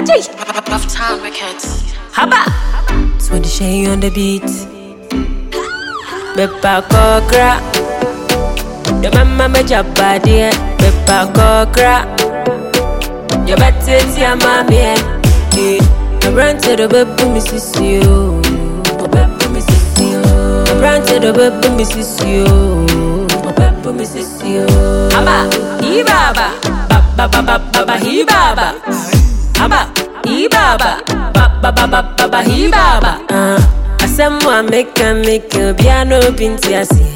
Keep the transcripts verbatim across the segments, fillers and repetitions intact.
Ajay. Rough Time Records. Haba. So the shade on the beat. Bepa kokra. Your mama me jabba dear. Bepa kokra. Your better tia mami eh. I ran to the baby missus you. Baby missus you. I ran to the baby missus you. Baby missus you. Haba. Ibaba. Ba ba ba ba ba hi baba. Haba. Ibaba. Ba ba ba ba ba ba hi baba. Uh, asemwa make a make a piano pinti asi.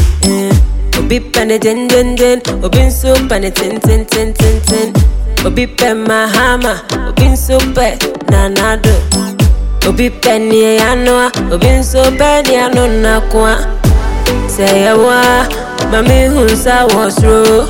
Obi pane den den den, obi so pane ten ten ten ten ten. Obi pen mahama, obi so pe na na do. Obi pen ye anoa, obi so pe ni ano na kwa. Say ya wa, mami hunsa was ro.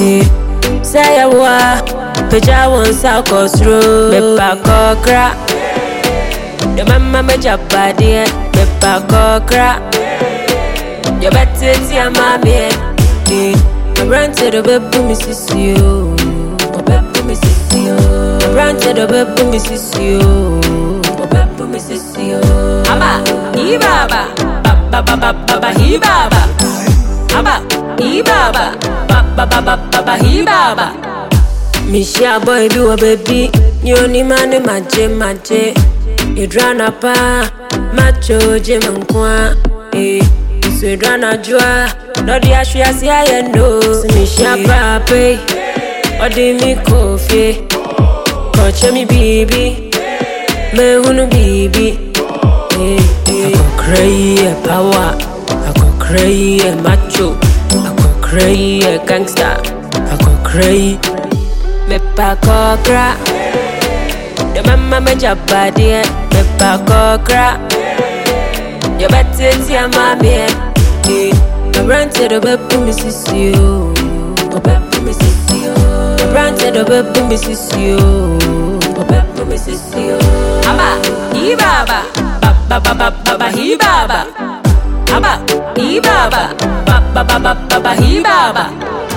Say ya wa, peja wonsa kosro. Bepa kokra. Your mama me jabba dear, bepa kokra. Your better tia mami eh. I ran to the baby missus you. Baby missus you. I ran to the baby missus you. Baby missus you. Haba. Ibaba. Ba ba ba ba ba ba hi baba. Haba. Ibaba. Ba ba ba ba ba ba hi baba. Misha boy do a baby. You ni mane maje maje. You drana pa macho je mankwa. Eh. So drana jua. No di ashia si ayendo. Misha pape. Odi mi kofi. Koche mi bibi. Me hunu bibi. Eh eh. I go cray a power. I go cray a macho. I go cray a gangster. I go cray. Me pa kokra. Your mama me jabba dear. Me pa kokra. Your better tia mami eh. I ran to the baby missus you. Baby missus you. I ran to the baby missus you. Baby missus you. Haba. Ibaba. Ba ba ba ba ba ba hi baba. Haba. Ibaba. Ba ba ba ba ba ba hi baba.